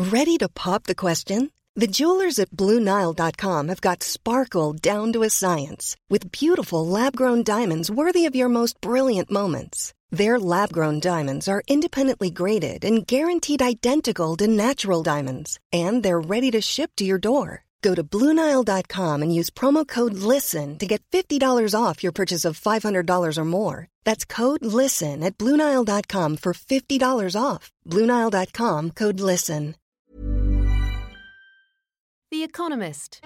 Ready to pop the question? The jewelers at BlueNile.com have got sparkle down to a science with beautiful lab-grown diamonds worthy of your most brilliant moments. Their lab-grown diamonds are independently graded and guaranteed identical to natural diamonds, and they're ready to ship to your door. Go to BlueNile.com and use promo code LISTEN to get $50 off your purchase of $500 or more. That's code LISTEN at BlueNile.com for $50 off. BlueNile.com, code LISTEN. The Economist.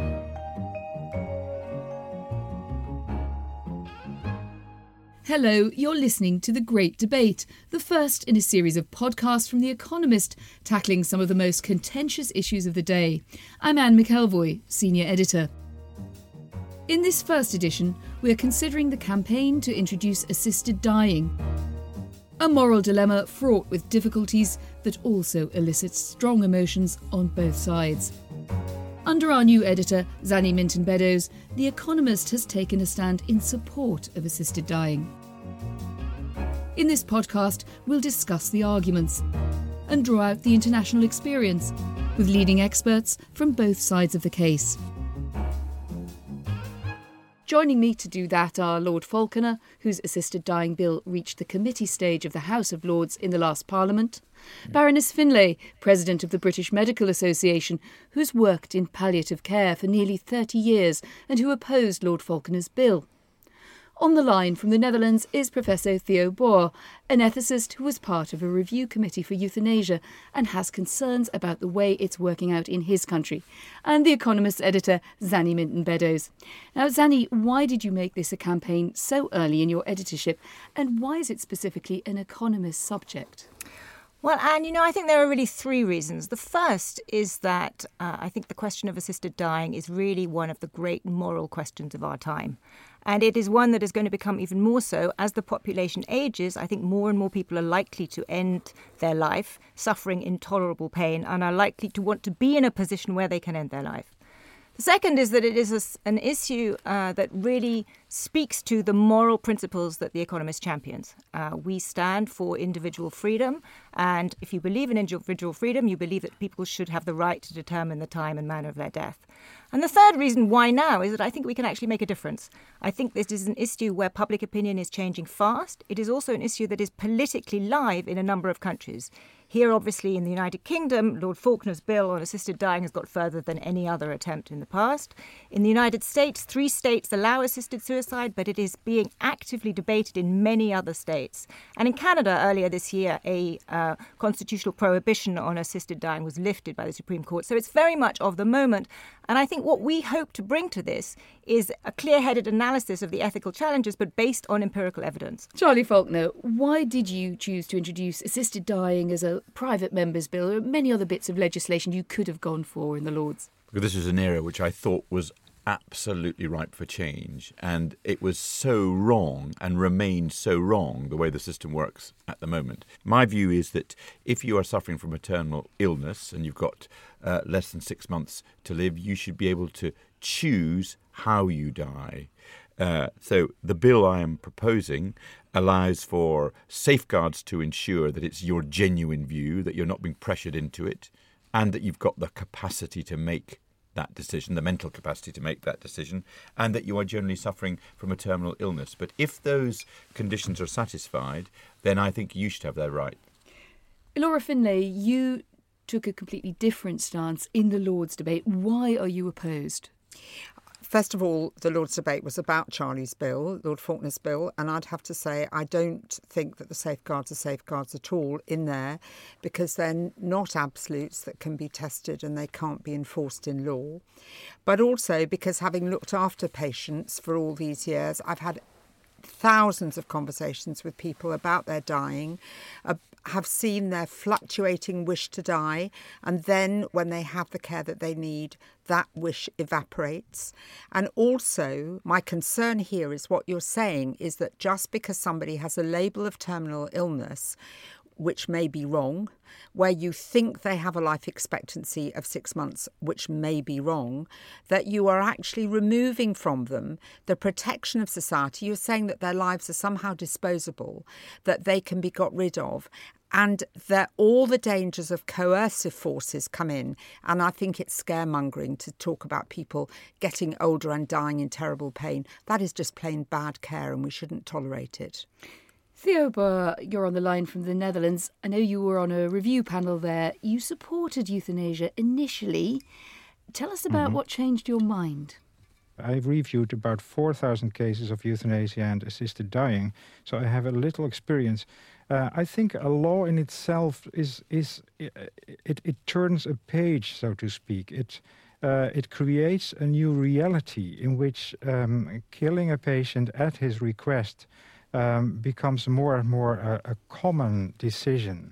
Hello, you're listening to The Great Debate, the first in a series of podcasts from The Economist, tackling some of the most contentious issues of the day. I'm Anne McElvoy, Senior Editor. In this first edition, we are considering the campaign to introduce assisted dying. A moral dilemma fraught with difficulties that also elicits strong emotions on both sides. Under our new editor, Zanny Minton-Beddoes, The Economist has taken a stand in support of assisted dying. In this podcast, we'll discuss the arguments and draw out the international experience with leading experts from both sides of the case. Joining me to do that are Lord Falconer, whose assisted dying bill reached the committee stage of the House of Lords in the last Parliament, Baroness Finlay, President of the British Medical Association, who's worked in palliative care for nearly 30 years and who opposed Lord Falconer's bill. On the line from the Netherlands is Professor Theo Boer, an ethicist who was part of a review committee for euthanasia and has concerns about the way it's working out in his country, and The Economist editor Zanny Minton-Beddoes. Now, Zanny, why did you make this a campaign so early in your editorship, and why is it specifically an Economist subject? Well, Anne, I think there are really three reasons. The first is that I think the question of assisted dying is really one of the great moral questions of our time. And it is one that is going to become even more so as the population ages. I think more and more people are likely to end their life suffering intolerable pain and are likely to want to be in a position where they can end their life. The second is that it is an issue that really speaks to the moral principles that The Economist champions. We stand for individual freedom, and if you believe in individual freedom, you believe that people should have the right to determine the time and manner of their death. And the third reason why now is that I think we can actually make a difference. I think this is an issue where public opinion is changing fast. It is also an issue that is politically live in a number of countries. Here, obviously, in the United Kingdom, Lord Falconer's bill on assisted dying has got further than any other attempt in the past. In the United States, 3 states allow assisted suicide, but it is being actively debated in many other states. And in Canada, earlier this year, a constitutional prohibition on assisted dying was lifted by the Supreme Court. So it's very much of the moment. And I think what we hope to bring to this is a clear-headed analysis of the ethical challenges, but based on empirical evidence. Charlie Falconer, why did you choose to introduce assisted dying as a private member's bill? There are many other bits of legislation you could have gone for in the Lords. Because this was an era which I thought was absolutely ripe for change, and it was so wrong and remained so wrong the way the system works at the moment. My view is that if you are suffering from a terminal illness and you've got less than 6 months to live, you should be able to choose how you die. So the bill I am proposing allows for safeguards to ensure that it's your genuine view, that you're not being pressured into it, and that you've got the capacity to make that decision, the mental capacity to make that decision, and that you are generally suffering from a terminal illness. But if those conditions are satisfied, then I think you should have that right. Laura Finlay, you took a completely different stance in the Lords debate. Why are you opposed? First of all, the Lords debate was about Charlie's bill, Lord Falconer's bill, and I'd have to say I don't think that the safeguards are safeguards at all in there, because they're not absolutes that can be tested and they can't be enforced in law. But also because, having looked after patients for all these years, I've had thousands of conversations with people about their dying, have seen their fluctuating wish to die, and then when they have the care that they need, that wish evaporates. And also, my concern here is what you're saying is that just because somebody has a label of terminal illness, which may be wrong, where you think they have a life expectancy of 6 months, which may be wrong, that you are actually removing from them the protection of society. You're saying that their lives are somehow disposable, that they can be got rid of. And all the dangers of coercive forces come in. And I think it's scaremongering to talk about people getting older and dying in terrible pain. That is just plain bad care, and we shouldn't tolerate it. Theo Boer, you're on the line from the Netherlands. I know you were on a review panel there. You supported euthanasia initially. Tell us about what changed your mind. I've reviewed about 4,000 cases of euthanasia and assisted dying, so I have a little experience. I think a law in itself it turns a page, so to speak. It creates a new reality in which killing a patient at his request becomes more and more a common decision.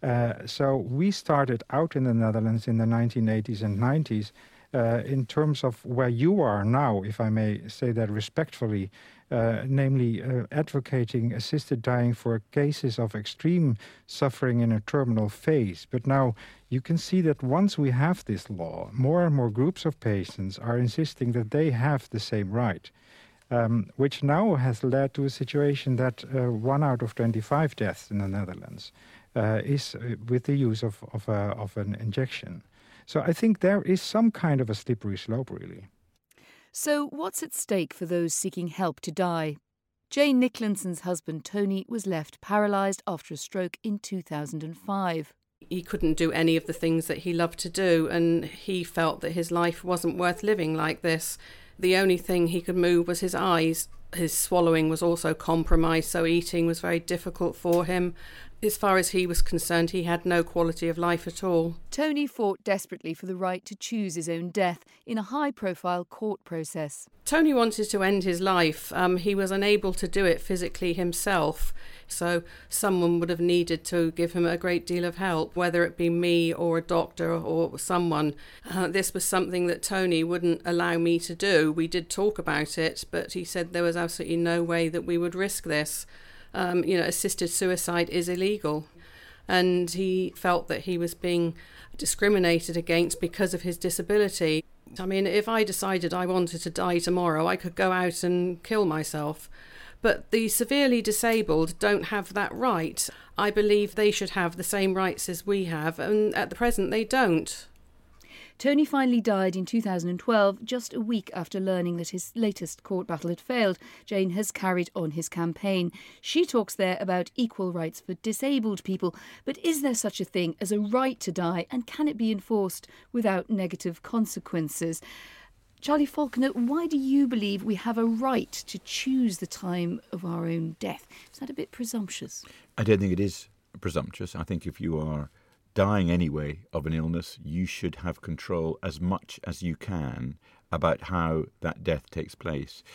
So we started out in the Netherlands in the 1980s and 90s in terms of where you are now, if I may say that respectfully, namely advocating assisted dying for cases of extreme suffering in a terminal phase. But now you can see that once we have this law, more and more groups of patients are insisting that they have the same right. Which now has led to a situation that 1 out of 25 deaths in the Netherlands is with the use of an injection. So I think there is some kind of a slippery slope, really. So what's at stake for those seeking help to die? Jane Nicklanson's husband, Tony, was left paralysed after a stroke in 2005. He couldn't do any of the things that he loved to do, and he felt that his life wasn't worth living like this. The only thing he could move was his eyes. His swallowing was also compromised, so eating was very difficult for him. As far as he was concerned, he had no quality of life at all. Tony fought desperately for the right to choose his own death in a high-profile court process. Tony wanted to end his life. He was unable to do it physically himself, so someone would have needed to give him a great deal of help, whether it be me or a doctor or someone. This was something that Tony wouldn't allow me to do. We did talk about it, but he said there was absolutely no way that we would risk this. Assisted suicide is illegal. And he felt that he was being discriminated against because of his disability. I mean, if I decided I wanted to die tomorrow, I could go out and kill myself. But the severely disabled don't have that right. I believe they should have the same rights as we have, and at the present they don't. Tony finally died in 2012, just a week after learning that his latest court battle had failed. Jane has carried on his campaign. She talks there about equal rights for disabled people. But is there such a thing as a right to die, and can it be enforced without negative consequences? Charlie Falconer, why do you believe we have a right to choose the time of our own death? Is that a bit presumptuous? I don't think it is presumptuous. I think if you are dying anyway of an illness, you should have control as much as you can about how that death takes place.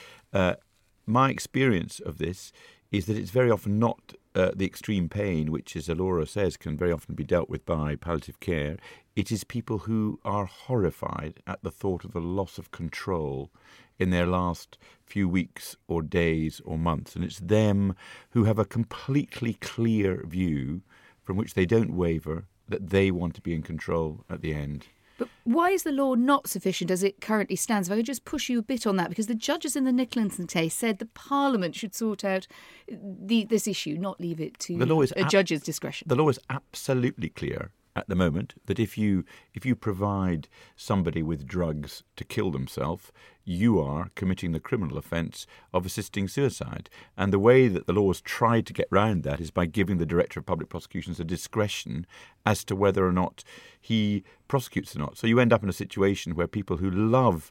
My experience of this is that it's very often not the extreme pain, which, as Laura says, can very often be dealt with by palliative care. It is people who are horrified at the thought of the loss of control in their last few weeks or days or months. And it's them who have a completely clear view from which they don't waver, that they want to be in control at the end. But why is the law not sufficient as it currently stands? If I could just push you a bit on that, because the judges in the Nicklanson case said the Parliament should sort out this issue, not leave it to a judge's discretion. The law is absolutely clear at the moment that if you provide somebody with drugs to kill themselves, you are committing the criminal offence of assisting suicide. And the way that the law has tried to get round that is by giving the Director of Public Prosecutions a discretion as to whether or not he prosecutes or not. So you end up in a situation where people who love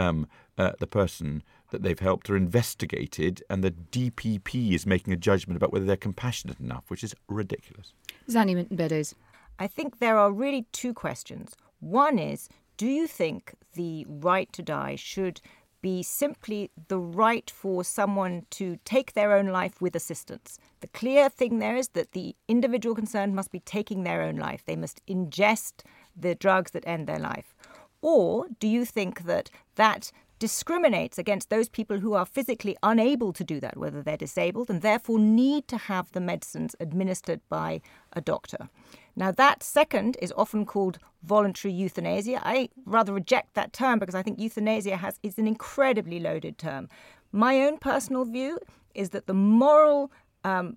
the person that they've helped are investigated, and the DPP is making a judgment about whether they're compassionate enough, which is ridiculous. Zanny Minton-Beddoes. I think there are really two questions. One is, do you think the right to die should be simply the right for someone to take their own life with assistance? The clear thing there is that the individual concerned must be taking their own life. They must ingest the drugs that end their life. Or do you think that discriminates against those people who are physically unable to do that, whether they're disabled, and therefore need to have the medicines administered by a doctor? Now, that second is often called voluntary euthanasia. I rather reject that term because I think euthanasia is an incredibly loaded term. My own personal view is that the moral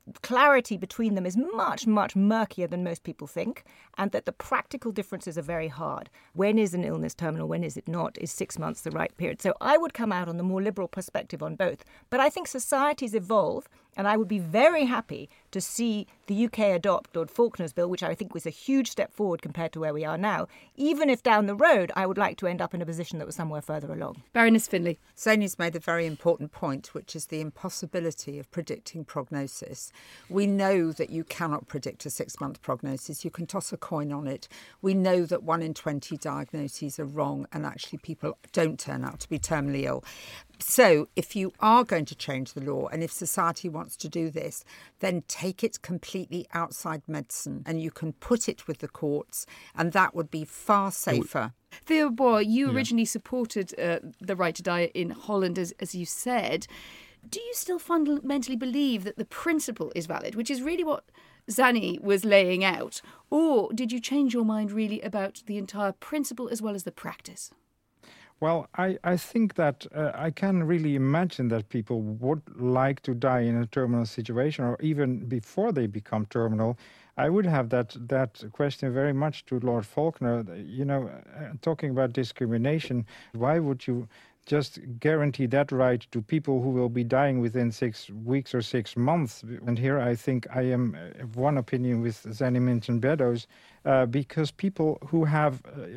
clarity between them is much, much murkier than most people think, and that the practical differences are very hard. When is an illness terminal? When is it not? Is 6 months the right period? So I would come out on the more liberal perspective on both. But I think societies evolve, and I would be very happy to see the UK adopt Lord Faulkner's bill, which I think was a huge step forward compared to where we are now, even if down the road I would like to end up in a position that was somewhere further along. Baroness Finlay. Sonia's made a very important point, which is the impossibility of predicting prognosis. We know that you cannot predict a 6-month prognosis. You can toss a coin on it. We know that 1 in 20 diagnoses are wrong, and actually people don't turn out to be terminally ill. So if you are going to change the law, and if society wants to do this, then take it completely outside medicine and you can put it with the courts, and that would be far safer. Theo Boer, you originally supported the right to die in Holland, as you said. Do you still fundamentally believe that the principle is valid, which is really what Zanny was laying out? Or did you change your mind really about the entire principle as well as the practice? Well, I think that I can really imagine that people would like to die in a terminal situation, or even before they become terminal. I would have that question very much to Lord Faulkner. You know, talking about discrimination, why would you just guarantee that right to people who will be dying within 6 weeks or 6 months? And here I think I am of one opinion with Zanny Minton-Beddoes, because people who have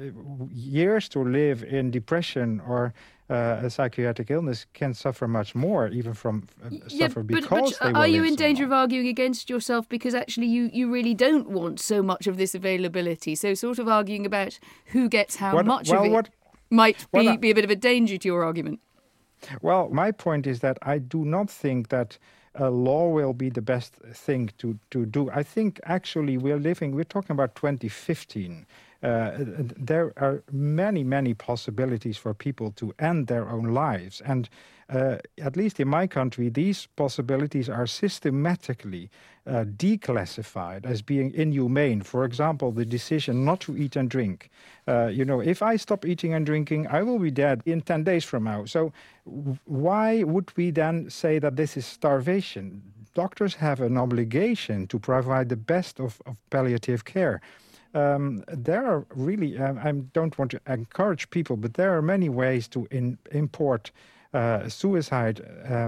years to live in depression or a psychiatric illness can suffer much more, even from suffer because they will are you live in so danger long. of arguing against yourself because actually you really don't want so much of this availability? So sort of arguing about who gets how much of it might be a bit of a danger to your argument. Well, my point is that I do not think that a law will be the best thing to do. I think actually we're talking about 2015. There are many, many possibilities for people to end their own lives. And at least in my country, these possibilities are systematically declassified as being inhumane. For example, the decision not to eat and drink. If I stop eating and drinking, I will be dead in 10 days from now. So why would we then say that this is starvation? Doctors have an obligation to provide the best of palliative care. There are really, I don't want to encourage people, but there are many ways to import suicide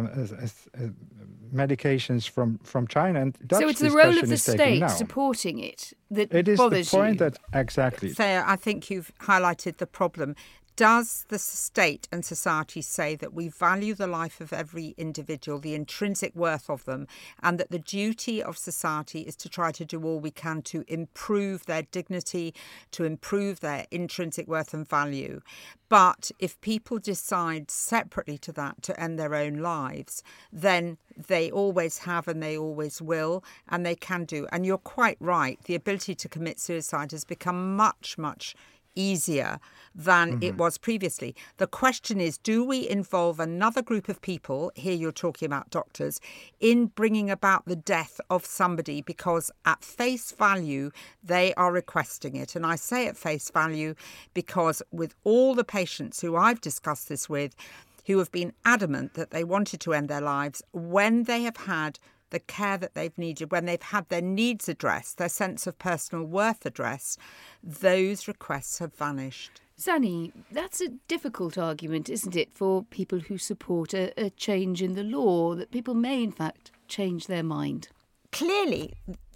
medications from China. And Dutch so it's the role of the discussion is state taken now. supporting it that It is bothers the point you. that, exactly. Thea, I think you've highlighted the problem. Does the state and society say that we value the life of every individual, the intrinsic worth of them, and that the duty of society is to try to do all we can to improve their dignity, to improve their intrinsic worth and value? But if people decide separately to that to end their own lives, then they always have and they always will, and they can do. And you're quite right. The ability to commit suicide has become much, much easier than it was previously. The question is, do we involve another group of people, here you're talking about doctors, in bringing about the death of somebody because at face value they are requesting it? And I say at face value because with all the patients who I've discussed this with, who have been adamant that they wanted to end their lives, when they have had the care that they've needed, when they've had their needs addressed, their sense of personal worth addressed, those requests have vanished. Zanny, that's a difficult argument, isn't it, for people who support a change in the law, that people may, in fact, change their mind? Clearly,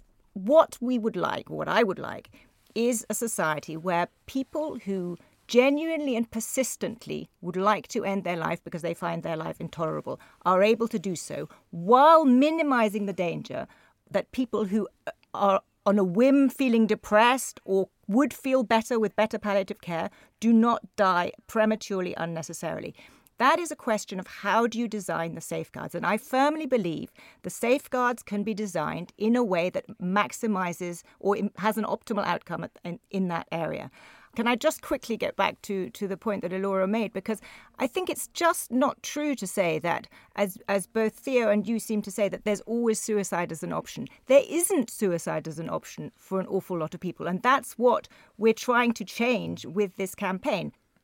what we would like, or what I would like, is a society where people who genuinely and persistently would like to end their life because they find their life intolerable are able to do so while minimising the danger that people who are on a whim feeling depressed or would feel better with better palliative care do not die prematurely unnecessarily. That is a question of how do you design the safeguards. And I firmly believe the safeguards can be designed in a way that maximises or has an optimal outcome in that area. Can I just quickly get back to the point that Elora made? Because I think it's just not true to say that, as both Theo and you seem to say, that there's always suicide as an option. There isn't suicide as an option for an awful lot of people. And that's what we're trying to change with this campaign.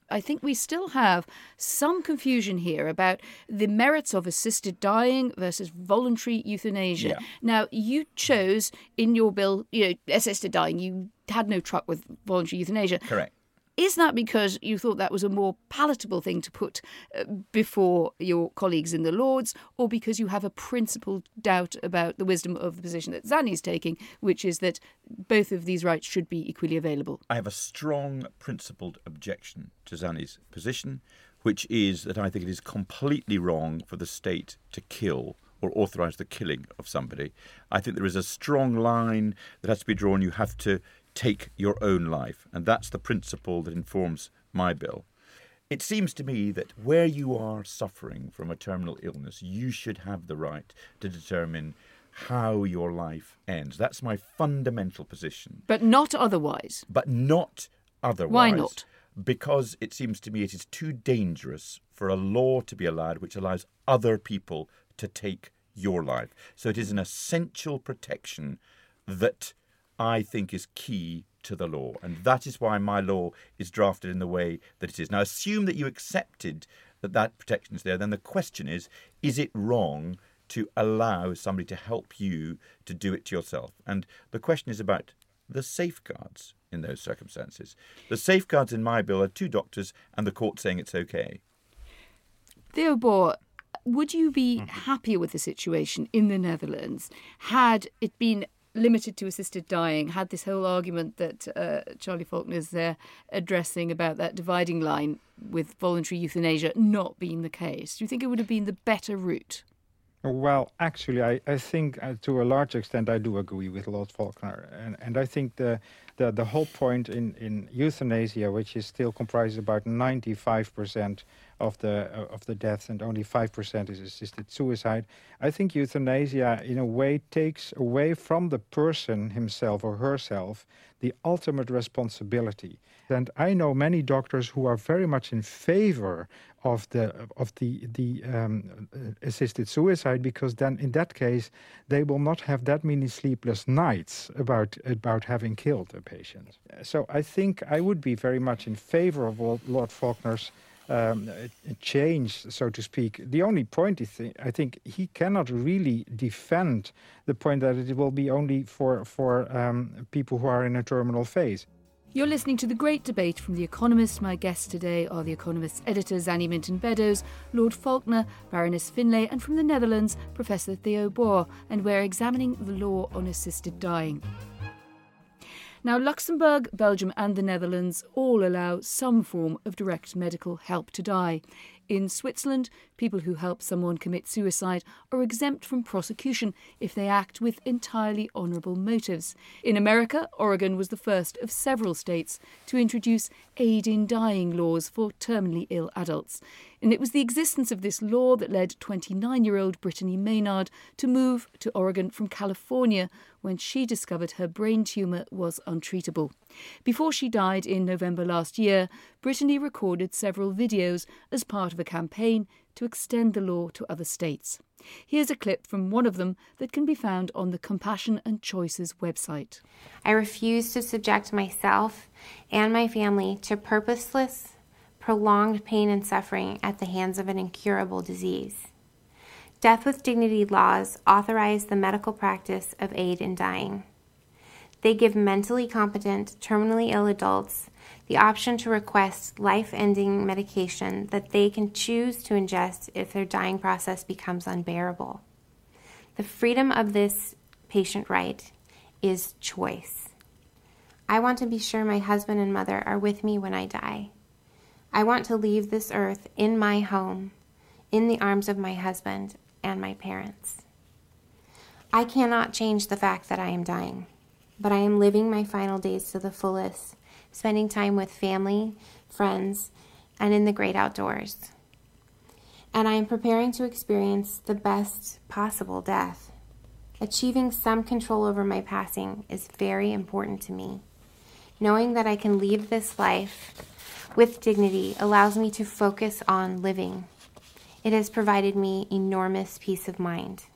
I think we still have some confusion here about the merits of assisted dying versus voluntary euthanasia. Yeah. Now, you chose in your bill, assisted dying. You had no truck with voluntary euthanasia. Correct. Is that because you thought that was a more palatable thing to put before your colleagues in the Lords, or because you have a principled doubt about the wisdom of the position that Zanni's taking, which is that both of these rights should be equally available? I have a strong principled objection to Zanni's position, which is that I think it is completely wrong for the state to kill or authorise the killing of somebody. I think there is a strong line that has to be drawn. You have to take your own life, and that's the principle that informs my bill. It seems to me that where you are suffering from a terminal illness, you should have the right to determine how your life ends. That's my fundamental position. But not otherwise. But not otherwise. Why not? Because it seems to me it is too dangerous for a law to be allowed which allows other people to take your life. So it is an essential protection that I think is key to the law. And that is why my law is drafted in the way that it is. Now, assume that you accepted that protection is there. Then the question is it wrong to allow somebody to help you to do it to yourself? And the question is about the safeguards in those circumstances. The safeguards in my bill are 2 doctors and the court saying it's okay. Theo Boer, would you be happier with the situation in the Netherlands had it been limited to assisted dying, had this whole argument that Charlie Faulkner's addressing about that dividing line with voluntary euthanasia not being the case? Do you think it would have been the better route? Well, actually, I think to a large extent I do agree with Lord Faulkner. And I think the whole point in euthanasia, which is still comprises about 95% of the deaths and only 5% is assisted suicide, I think euthanasia in a way takes away from the person himself or herself the ultimate responsibility. And I know many doctors who are very much in favor of the assisted suicide, because then in that case they will not have that many sleepless nights about having killed a patient. So I think I would be very much in favor of Lord Faulkner's change, so to speak. The only point is, I think he cannot really defend the point that it will be only for people who are in a terminal phase. You're listening to The Great Debate from The Economist. My guests today are The Economist's editor Zanny Minton-Beddoes, Lord Faulkner, Baroness Finlay, and from the Netherlands, Professor Theo Boer, and we're examining the law on assisted dying. Now, Luxembourg, Belgium and the Netherlands all allow some form of direct medical help to die. In Switzerland, people who help someone commit suicide are exempt from prosecution if they act with entirely honourable motives. In America, Oregon was the first of several states to introduce aid in dying laws for terminally ill adults. And it was the existence of this law that led 29-year-old Brittany Maynard to move to Oregon from California when she discovered her brain tumour was untreatable. Before she died in November last year, Brittany recorded several videos as part of a campaign to extend the law to other states. Here's a clip from one of them that can be found on the Compassion and Choices website. I refuse to subject myself and my family to purposeless, prolonged pain and suffering at the hands of an incurable disease. Death with Dignity laws authorize the medical practice of aid in dying. They give mentally competent, terminally ill adults the option to request life-ending medication that they can choose to ingest if their dying process becomes unbearable. The freedom of this patient right is choice. I want to be sure my husband and mother are with me when I die. I want to leave this earth in my home, in the arms of my husband and my parents. I cannot change the fact that I am dying, but I am living my final days to the fullest, spending time with family, friends, and in the great outdoors. And I am preparing to experience the best possible death. Achieving some control over my passing is very important to me. Knowing that I can leave this life with dignity allows me to focus on living. It has provided me enormous peace of mind.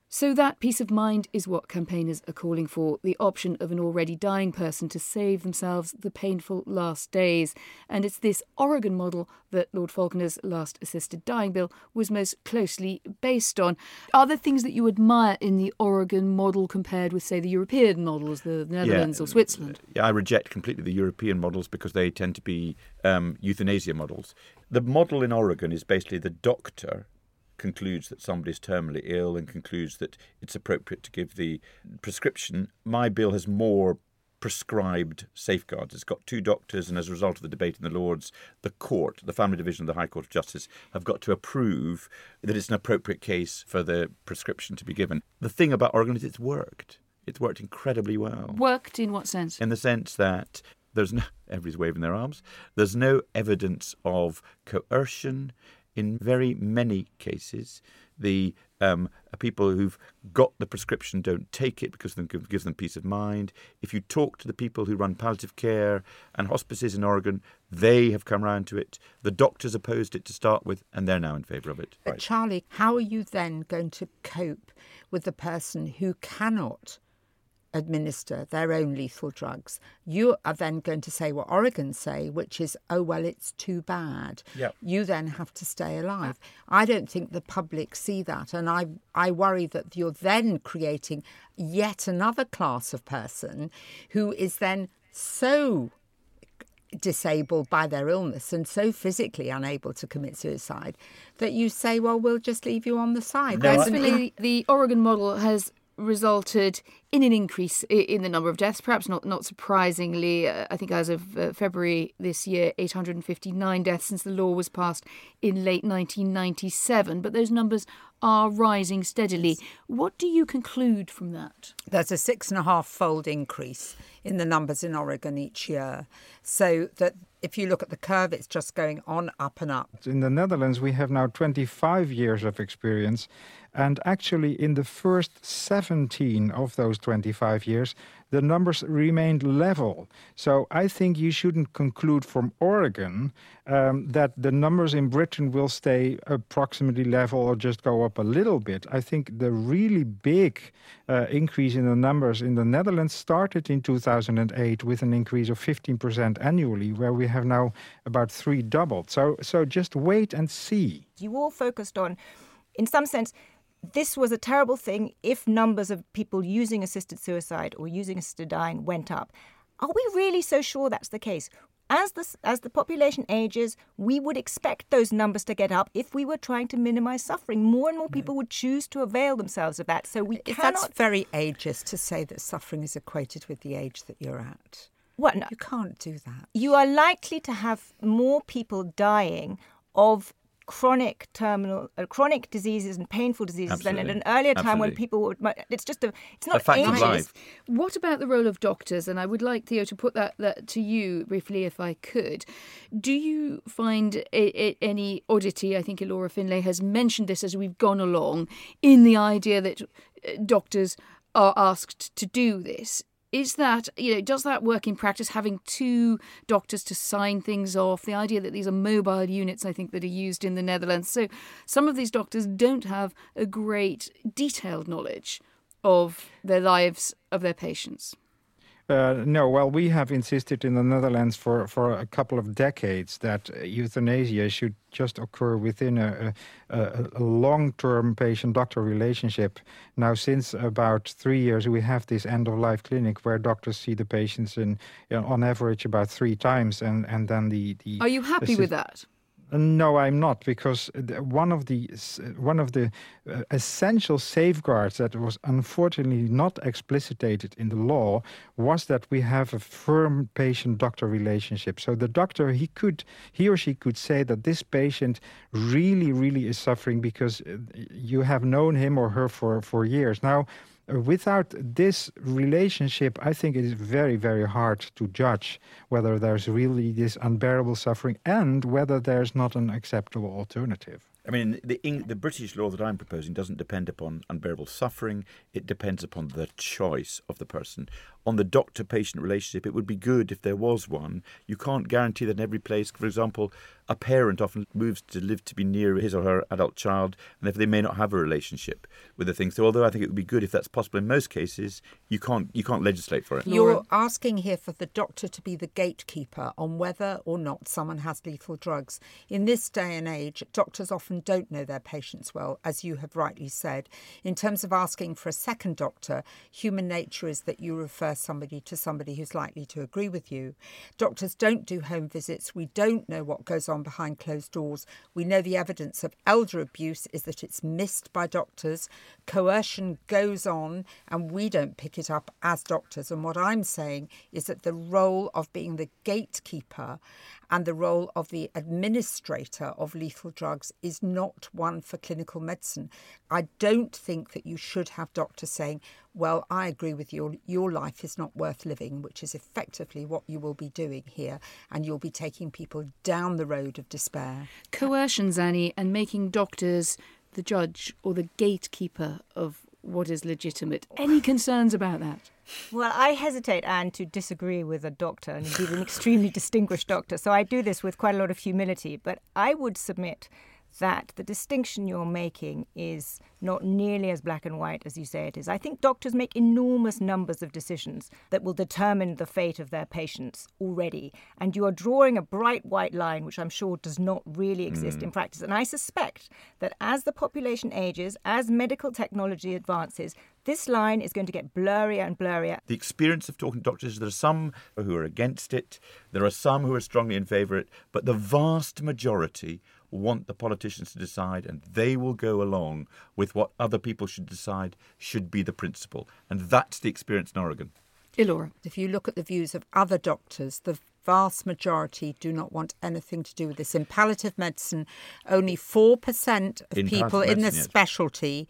So that peace of mind is what campaigners are calling for, the option of an already dying person to save themselves the painful last days. And it's this Oregon model that Lord Falconer's last assisted dying bill was most closely based on. Are there things that you admire in the Oregon model compared with, say, the European models, the Netherlands or Switzerland? Yeah, I reject completely the European models because they tend to be euthanasia models. The model in Oregon is basically the doctor concludes that somebody's terminally ill and concludes that it's appropriate to give the prescription. My bill has more prescribed safeguards. It's got 2 doctors, and as a result of the debate in the Lords, the court, the Family Division of the High Court of Justice, have got to approve that it's an appropriate case for the prescription to be given. The thing about Oregon is it's worked. It's worked incredibly well. Worked in what sense? In the sense that there's no, everybody's waving their arms, there's no evidence of coercion. In very many cases, the people who've got the prescription don't take it because it gives them peace of mind. If you talk to the people who run palliative care and hospices in Oregon, they have come round to it. The doctors opposed it to start with, and they're now in favour of it. Right. Charlie, how are you then going to cope with the person who cannot administer their own lethal drugs? You are then going to say what Oregon say, which is, oh, well, it's too bad. Yep. You then have to stay alive. I don't think the public see that. And I worry that you're then creating yet another class of person who is then so disabled by their illness and so physically unable to commit suicide that you say, well, we'll just leave you on the side. Gracefully, the Oregon model has resulted in an increase in the number of deaths, perhaps not surprisingly. I think as of February this year, 859 deaths since the law was passed in late 1997. But those numbers are rising steadily. What do you conclude from that? There's a 6.5-fold increase in the numbers in Oregon each year. So that if you look at the curve, it's just going on up and up. In the Netherlands, we have now 25 years of experience. And actually, in the first 17 of those 25 years, the numbers remained level. So I think you shouldn't conclude from Oregon that the numbers in Britain will stay approximately level or just go up a little bit. I think the really big increase in the numbers in the Netherlands started in 2008 with an increase of 15% annually, where we have now about 3 doubled. So just wait and see. You all focused on, in some sense, this was a terrible thing if numbers of people using assisted suicide or using assisted dying went up. Are we really so sure that's the case? As the population ages, we would expect those numbers to get up if we were trying to minimise suffering. More and more people would choose to avail themselves of that. So we cannot... That's very ageist to say that suffering is equated with the age that you're at. What? No. You can't do that. You are likely to have more people dying of chronic diseases and painful diseases Absolutely. than at an earlier time Absolutely. when people would... It's not a fact of ageist. life. What about the role of doctors? And I would like, Theo, to put that to you briefly, if I could. Do you find any oddity? I think Elora Finlay has mentioned this as we've gone along, in the idea that doctors are asked to do this. Is that, does that work in practice, having 2 doctors to sign things off? The idea that these are mobile units, I think, that are used in the Netherlands. So some of these doctors don't have a great detailed knowledge of their lives of their patients. No, well, we have insisted in the Netherlands for a couple of decades that euthanasia should just occur within a long-term patient-doctor relationship. Now, since about 3 years, we have this end-of-life clinic where doctors see the patients on average about 3 times, and then the Are you happy with that? No, I'm not, because one of the essential safeguards that was unfortunately not explicitated in the law was that we have a firm patient-doctor relationship. So the doctor, he or she could say that this patient really, really is suffering because you have known him or her for years. Now, without this relationship, I think it is very, very hard to judge whether there's really this unbearable suffering and whether there's not an acceptable alternative. I mean, the British law that I'm proposing doesn't depend upon unbearable suffering. It depends upon the choice of the person. On the doctor-patient relationship, it would be good if there was one. You can't guarantee that in every place. For example, a parent often moves to live to be near his or her adult child, and if they may not have a relationship with the thing. So although I think it would be good if that's possible in most cases, you can't legislate for it. You're asking here for the doctor to be the gatekeeper on whether or not someone has lethal drugs. In this day and age, doctors often don't know their patients well, as you have rightly said. In terms of asking for a second doctor, human nature is that you refer somebody to somebody who's likely to agree with you. Doctors don't do home visits. We don't know what goes on behind closed doors. We know the evidence of elder abuse is that it's missed by doctors. Coercion goes on and we don't pick it up as doctors. And what I'm saying is that the role of being the gatekeeper and the role of the administrator of lethal drugs is not one for clinical medicine. I don't think that you should have doctors saying, well, I agree with you, your life is not worth living, which is effectively what you will be doing here, and you'll be taking people down the road of despair. Coercion, Zanny, and making doctors the judge or the gatekeeper of what is legitimate. Any concerns about that? Well, I hesitate, Anne, to disagree with a doctor, and indeed an extremely distinguished doctor. So I do this with quite a lot of humility. But I would submit that the distinction you're making is not nearly as black and white as you say it is. I think doctors make enormous numbers of decisions that will determine the fate of their patients already. And you are drawing a bright white line, which I'm sure does not really exist in practice. And I suspect that as the population ages, as medical technology advances, this line is going to get blurrier and blurrier. The experience of talking to doctors, there are some who are against it, there are some who are strongly in favour of it, but the vast majority want the politicians to decide, and they will go along with what other people should decide should be the principle. And that's the experience in Oregon. Elora. If you look at the views of other doctors, the vast majority do not want anything to do with this. In palliative medicine, only 4% of people in the specialty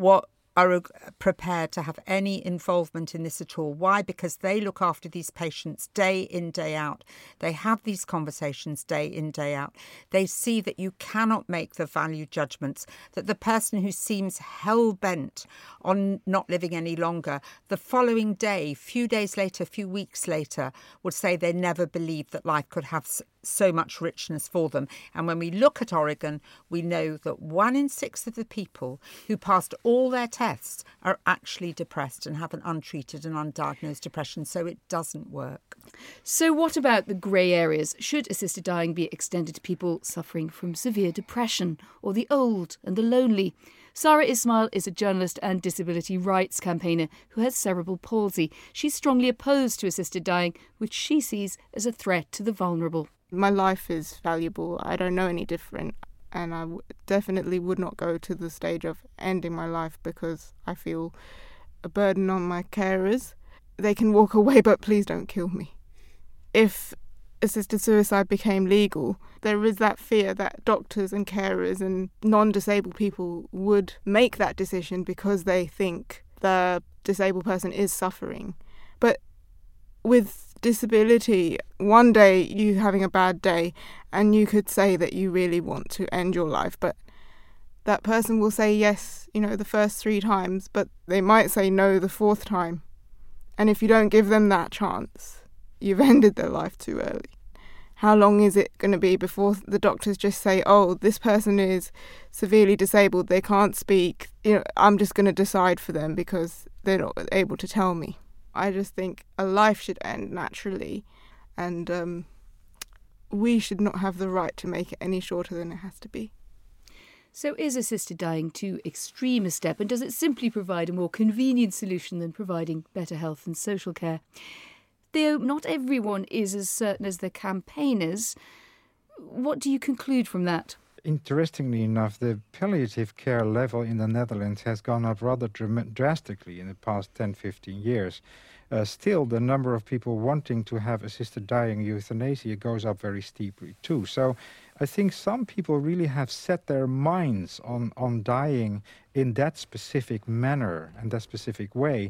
are prepared to have any involvement in this at all. Why? Because they look after these patients day in, day out. They have these conversations day in, day out. They see that you cannot make the value judgments, that the person who seems hell-bent on not living any longer, the following day, few days later, few weeks later, would say they never believed that life could have so much richness for them. And when we look at Oregon, we know that 1 in 6 of the people who passed all their tests are actually depressed and have an untreated and undiagnosed depression. So it doesn't work. So what about the grey areas? Should assisted dying be extended to people suffering from severe depression or the old and the lonely? Sara Ismail is a journalist and disability rights campaigner who has cerebral palsy. She's strongly opposed to assisted dying, which she sees as a threat to the vulnerable. My life is valuable. I don't know any different. And I definitely would not go to the stage of ending my life because I feel a burden on my carers. They can walk away, but please don't kill me. If assisted suicide became legal, there is that fear that doctors and carers and non-disabled people would make that decision because they think the disabled person is suffering. But with disability, one day you having a bad day and you could say that you really want to end your life, but that person will say yes, the first 3 times, but they might say no the 4th time. And if you don't give them that chance, you've ended their life too early. How long is it going to be before the doctors just say, oh, this person is severely disabled, they can't speak, I'm just going to decide for them because they're not able to tell me. I just think a life should end naturally, and we should not have the right to make it any shorter than it has to be. So is assisted dying too extreme a step, and does it simply provide a more convenient solution than providing better health and social care? Though not everyone is as certain as the campaigners, what do you conclude from that? Interestingly enough, the palliative care level in the Netherlands has gone up rather drastically in the past 10-15 years. Still, the number of people wanting to have assisted dying euthanasia goes up very steeply too. So I think some people really have set their minds on dying in that specific manner and that specific way.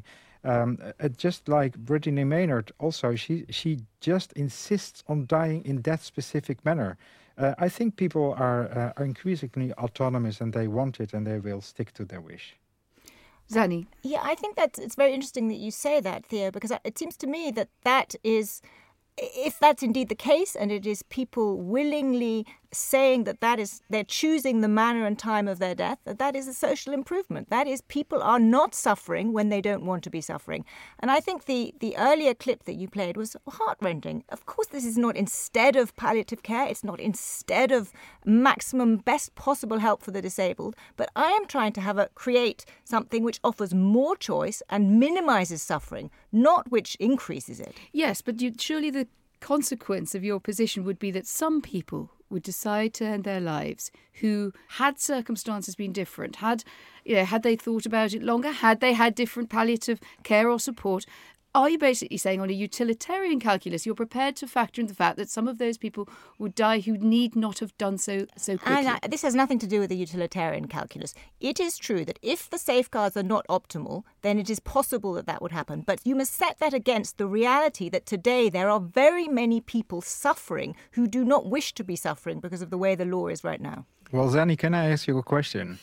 Just like Brittany Maynard, also, she just insists on dying in that specific manner. I think people are increasingly autonomous and they want it and they will stick to their wish. Zanny? Yeah, I think it's very interesting that you say that, Theo, because it seems to me that is, if that's indeed the case, and it is people willingly saying that is they're choosing the manner and time of their death, that is a social improvement. That is, people are not suffering when they don't want to be suffering. And I think the earlier clip that you played was heart-rending. Of course, this is not instead of palliative care. It's not instead of maximum best possible help for the disabled. But I am trying to create something which offers more choice and minimises suffering, not which increases it. Yes, but surely the consequence of your position would be that some people would decide to end their lives who, had circumstances been different, had they thought about it longer, had they had different palliative care or support. Are you basically saying, on a utilitarian calculus, you're prepared to factor in the fact that some of those people would die who need not have done so quickly? And this has nothing to do with the utilitarian calculus. It is true that if the safeguards are not optimal, then it is possible that would happen. But you must set that against the reality that today there are very many people suffering who do not wish to be suffering because of the way the law is right now. Well, Zanny, can I ask you a question?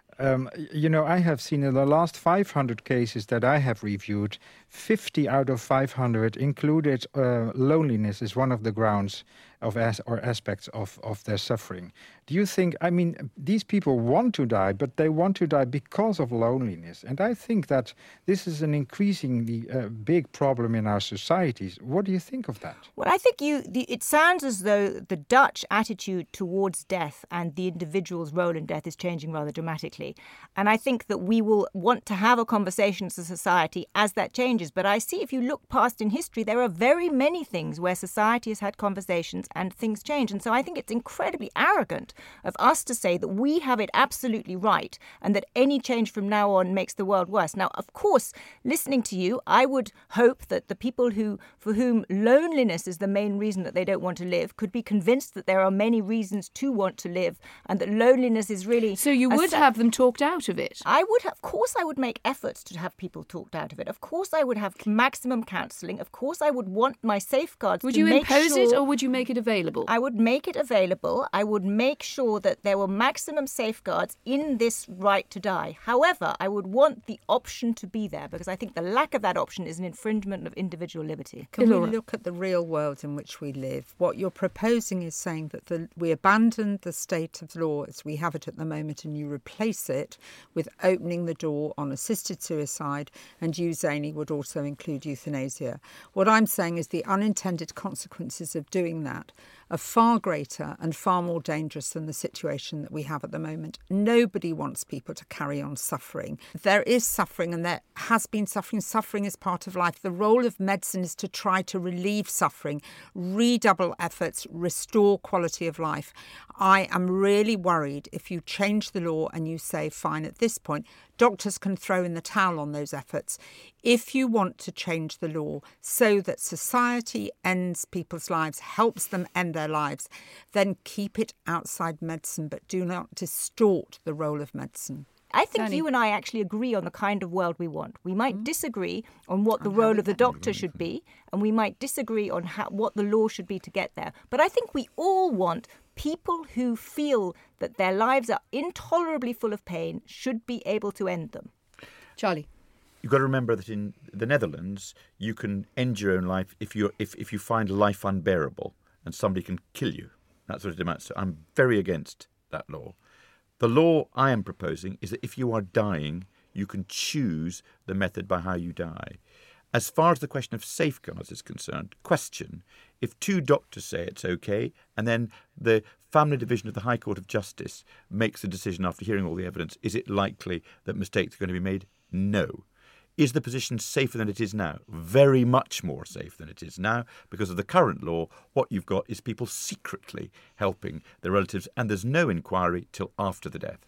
I have seen in the last 500 cases that I have reviewed, 50 out of 500 included loneliness as one of the grounds or aspects of their suffering. Do you think, these people want to die, but they want to die because of loneliness. And I think that this is an increasingly big problem in our societies. What do you think of that? Well, I think it sounds as though the Dutch attitude towards death and the individual's role in death is changing rather dramatically. And I think that we will want to have a conversation as a society as that changes. But I see, if you look past in history, there are very many things where society has had conversations and things change. And so I think it's incredibly arrogant of us to say that we have it absolutely right and that any change from now on makes the world worse. Now, of course, listening to you, I would hope that the people for whom loneliness is the main reason that they don't want to live could be convinced that there are many reasons to want to live and that loneliness is really... So you would have them talked out of it? Of course I would make efforts to have people talked out of it. Of course I would have maximum counselling. Of course I would want my safeguards would to make sure... Would you impose it or would you make it available? I would make it available. I would make sure that there were maximum safeguards in this right to die. However, I would want the option to be there because I think the lack of that option is an infringement of individual liberty. Can we look at the real world in which we live? What you're proposing is saying that we abandon the state of law as we have it at the moment and you replace it with opening the door on assisted suicide, and you, Zaney, would also include euthanasia. What I'm saying is the unintended consequences of doing that are far greater and far more dangerous than the situation that we have at the moment. Nobody wants people to carry on suffering. There is suffering and there has been suffering. Suffering is part of life. The role of medicine is to try to relieve suffering, redouble efforts, restore quality of life. I am really worried if you change the law and you say, fine, at this point, doctors can throw in the towel on those efforts. If you want to change the law so that society ends people's lives, helps them end their lives, then keep it outside medicine, but do not distort the role of medicine. I think you and I actually agree on the kind of world we want. We might disagree on what the role of the doctor should be, and we might disagree on what the law should be to get there. But I think we all want people who feel that their lives are intolerably full of pain should be able to end them. Charlie? You've got to remember that in the Netherlands, you can end your own life if you find life unbearable and somebody can kill you. That's what it amounts to. I'm very against that law. The law I am proposing is that if you are dying, you can choose the method by how you die. As far as the question of safeguards is concerned, question, if two doctors say it's okay, and then the Family Division of the High Court of Justice makes a decision after hearing all the evidence, is it likely that mistakes are going to be made? No. Is the position safer than it is now? Very much more safe than it is now. Because of the current law, what you've got is people secretly helping their relatives, and there's no inquiry till after the death.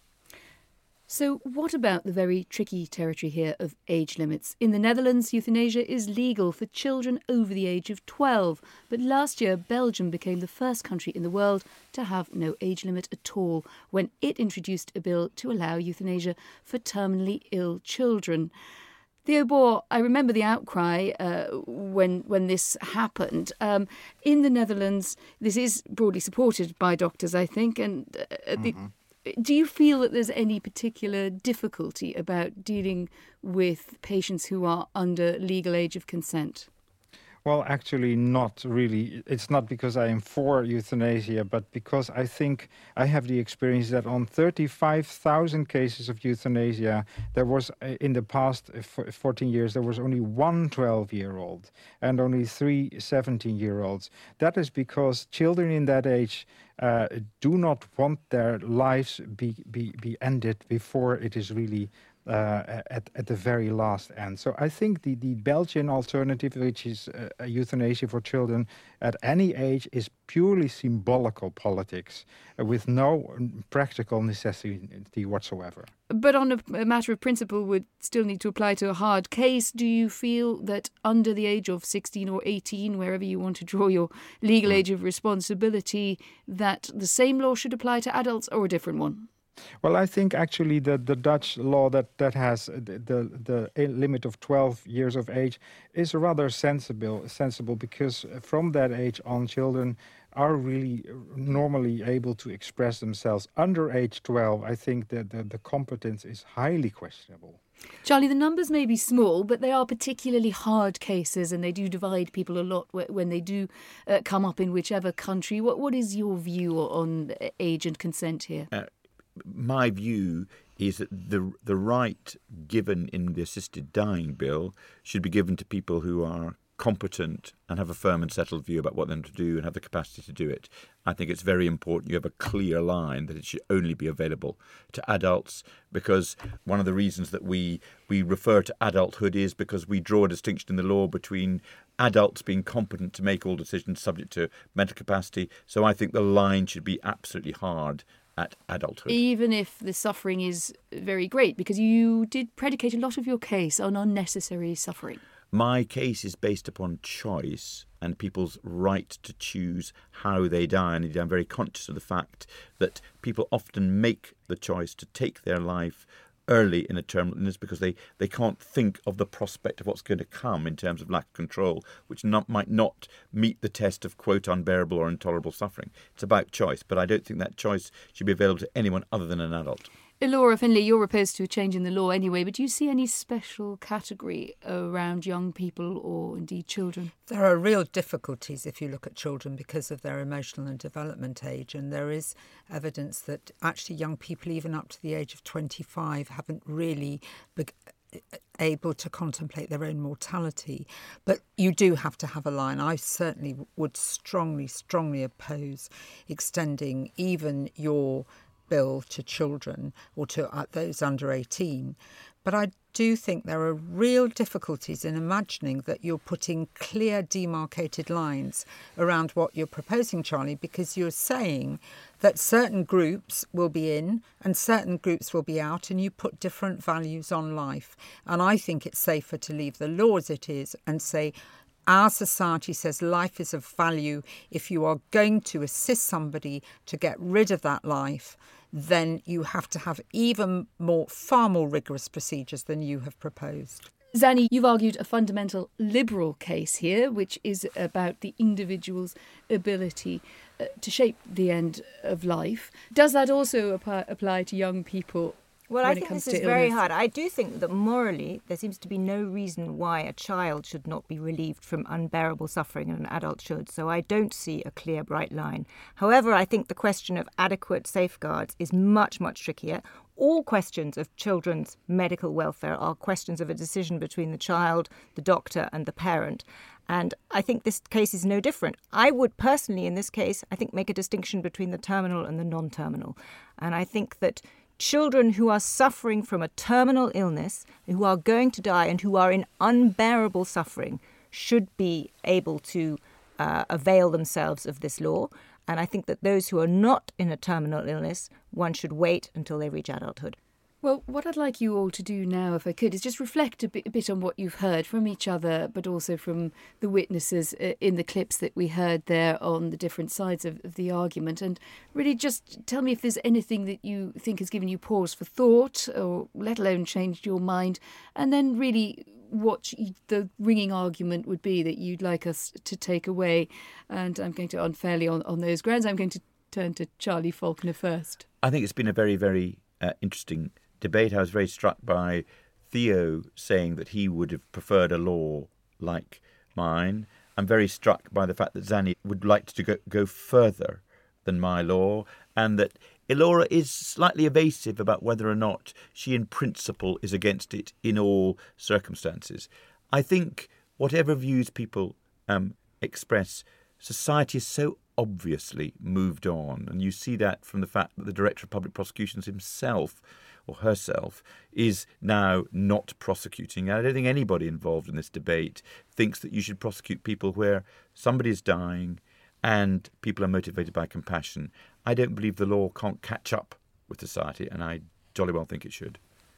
So what about the very tricky territory here of age limits? In the Netherlands, euthanasia is legal for children over the age of 12. But last year, Belgium became the first country in the world to have no age limit at all when it introduced a bill to allow euthanasia for terminally ill children. Theo Boer, I remember the outcry when this happened. In the Netherlands, this is broadly supported by doctors, I think. And do you feel that there's any particular difficulty about dealing with patients who are under legal age of consent? Well, actually not really. It's not because I am for euthanasia, but because I think I have the experience that on 35,000 cases of euthanasia, there was, in the past 14 years, there was only one 12-year-old and only 3 17-year-olds. That is because children in that age do not want their lives be ended before it is really at the very last end. So I think the Belgian alternative, which is euthanasia for children at any age, is purely symbolical politics with no practical necessity whatsoever. But on a matter of principle would still need to apply to a hard case. Do you feel that under the age of 16 or 18, wherever you want to draw your legal age of responsibility, that the same law should apply to adults or a different one? Well, I think actually the Dutch law that has the limit of 12 years of age is rather sensible because from that age on, children are really normally able to express themselves. Under age 12, I think that the competence is highly questionable. Charlie, the numbers may be small, but they are particularly hard cases and they do divide people a lot when they do come up in whichever country. What is your view on age and consent here? My view is that the right given in the assisted dying bill should be given to people who are competent and have a firm and settled view about what they're to do and have the capacity to do it. I think it's very important you have a clear line that it should only be available to adults, because one of the reasons that we refer to adulthood is because we draw a distinction in the law between adults being competent to make all decisions subject to mental capacity. So I think the line should be absolutely hard at adulthood. Even if the suffering is very great, because you did predicate a lot of your case on unnecessary suffering. My case is based upon choice and people's right to choose how they die. And I'm very conscious of the fact that people often make the choice to take their life early in a terminal illness because they can't think of the prospect of what's going to come in terms of lack of control, which might not meet the test of, quote, unbearable or intolerable suffering. It's about choice, but I don't think that choice should be available to anyone other than an adult. Laura Finlay, you're opposed to a change in the law anyway, but do you see any special category around young people or indeed children? There are real difficulties if you look at children because of their emotional and development age, and there is evidence that actually young people, even up to the age of 25, haven't really able to contemplate their own mortality. But you do have to have a line. I certainly would strongly oppose extending even your bill to children or to those under 18. But I do think there are real difficulties in imagining that you're putting clear demarcated lines around what you're proposing, Charlie, because you're saying that certain groups will be in and certain groups will be out, and you put different values on life. And I think it's safer to leave the law as it is and say, our society says life is of value. If you are going to assist somebody to get rid of that life, then you have to have far more rigorous procedures than you have proposed. Zanny, you've argued a fundamental liberal case here, which is about the individual's ability to shape the end of life. Does that also apply to young people? Well, I think this is very hard. I do think that morally there seems to be no reason why a child should not be relieved from unbearable suffering and an adult should. So I don't see a clear, bright line. However, I think the question of adequate safeguards is much, much trickier. All questions of children's medical welfare are questions of a decision between the child, the doctor and the parent. And I think this case is no different. I would personally, in this case, I think make a distinction between the terminal and the non-terminal. And I think that children who are suffering from a terminal illness, who are going to die and who are in unbearable suffering should be able to avail themselves of this law. And I think that those who are not in a terminal illness, one should wait until they reach adulthood. Well, what I'd like you all to do now, if I could, is just reflect a bit on what you've heard from each other, but also from the witnesses in the clips that we heard there on the different sides of the argument. And really just tell me if there's anything that you think has given you pause for thought, or let alone changed your mind. And then really what the ringing argument would be that you'd like us to take away. And I'm going to, unfairly on those grounds, I'm going to turn to Charlie Faulkner first. I think it's been a very, very interesting debate. I was very struck by Theo saying that he would have preferred a law like mine. I'm very struck by the fact that Zanny would like to go further than my law, and that Elora is slightly evasive about whether or not she in principle is against it in all circumstances. I think whatever views people express, society is so obviously moved on, and you see that from the fact that the Director of Public Prosecutions himself or herself is now not prosecuting. I don't think anybody involved in this debate thinks that you should prosecute people where somebody is dying and people are motivated by compassion. I don't believe the law can't catch up with society, and I jolly well think it should.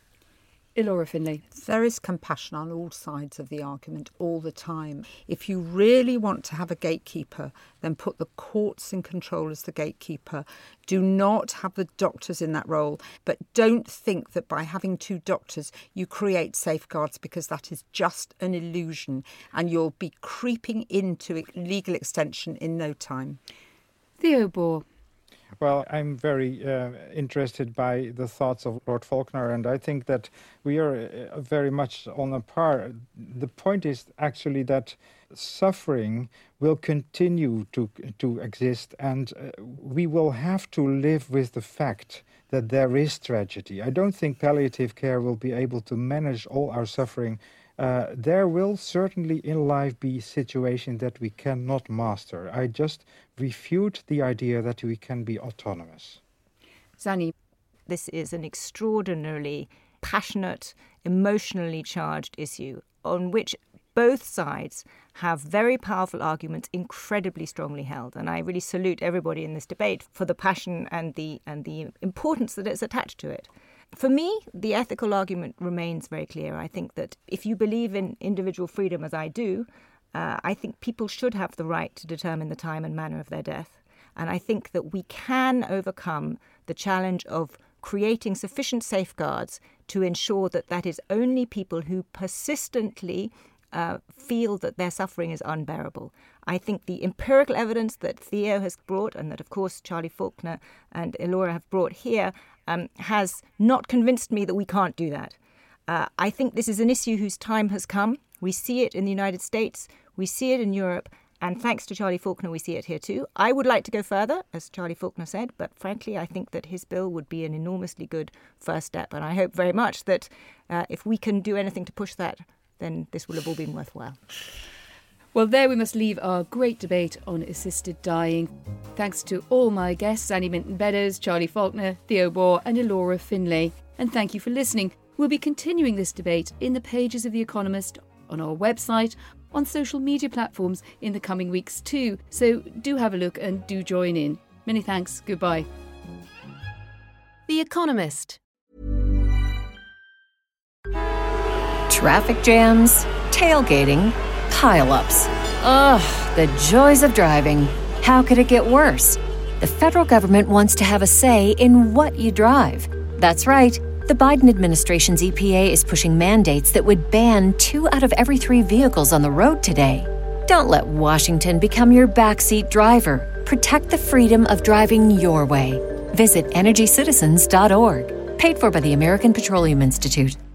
Elora Finlay. There is compassion on all sides of the argument all the time. If you really want to have a gatekeeper, then put the courts in control as the gatekeeper. Do not have the doctors in that role, but don't think that by having two doctors you create safeguards, because that is just an illusion and you'll be creeping into legal extension in no time. Theo Bohr. Well, I'm very interested by the thoughts of Lord Faulkner, and I think that we are very much on a par. The point is actually that suffering will continue to exist, and we will have to live with the fact that there is tragedy. I don't think palliative care will be able to manage all our suffering. There will certainly in life be situations that we cannot master. I just refute the idea that we can be autonomous. Zanny. This is an extraordinarily passionate, emotionally charged issue on which both sides have very powerful arguments, incredibly strongly held. And I really salute everybody in this debate for the passion and the importance that is attached to it. For me, the ethical argument remains very clear. I think that if you believe in individual freedom, as I do, I think people should have the right to determine the time and manner of their death. And I think that we can overcome the challenge of creating sufficient safeguards to ensure that that is only people who persistently feel that their suffering is unbearable. I think the empirical evidence that Theo has brought, and that, of course, Charlie Faulkner and Elora have brought here, has not convinced me that we can't do that. I think this is an issue whose time has come. We see it in the United States, we see it in Europe, and thanks to Charlie Faulkner, we see it here too. I would like to go further, as Charlie Faulkner said, but frankly, I think that his bill would be an enormously good first step. And I hope very much that if we can do anything to push that, then this will have all been worthwhile. Well, there we must leave our great debate on assisted dying. Thanks to all my guests, Zanny Minton-Meadows, Charlie Faulkner, Theo Bohr and Elora Finlay. And thank you for listening. We'll be continuing this debate in the pages of The Economist, on our website, on social media platforms in the coming weeks too. So do have a look and do join in. Many thanks. Goodbye. The Economist. Traffic jams, tailgating, pile-ups. Ugh, the joys of driving. How could it get worse? The federal government wants to have a say in what you drive. That's right. The Biden administration's EPA is pushing mandates that would ban 2 out of every 3 vehicles on the road today. Don't let Washington become your backseat driver. Protect the freedom of driving your way. Visit EnergyCitizens.org. Paid for by the American Petroleum Institute.